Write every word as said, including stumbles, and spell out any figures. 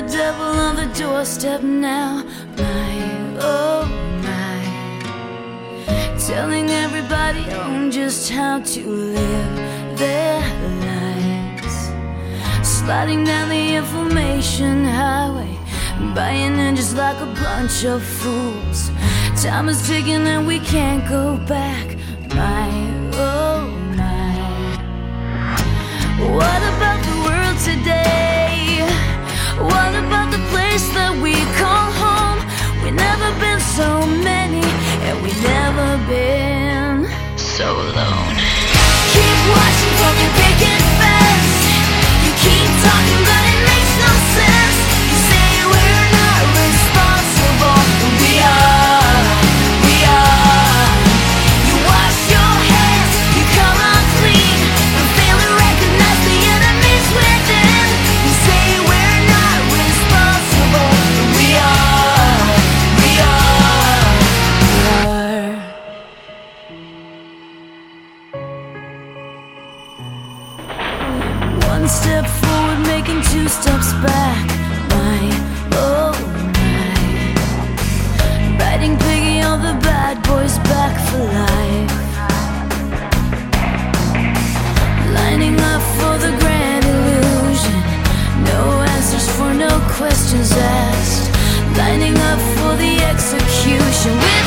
the devil on the doorstep now. My, oh my, telling everybody on just how to live their lives, sliding down the information highway, buying in just like a bunch of fools. Time is ticking and we can't go back. My, oh my, what about the world today? What about the place that we call home? We've never been so many, and we've never been so alone. Keep watching from your picket fence. You keep talking but it makes no sense. You say we're not responsible, but we are, we are. You wash your hands, you come unclean, and fail to recognize the enemies within. You say we're not responsible, but we are, we are, we are. One step forward, making two steps back. My, oh my, riding piggy on the bad boys back for life, lining up for the grand illusion. No answers for no questions asked, lining up for the execution.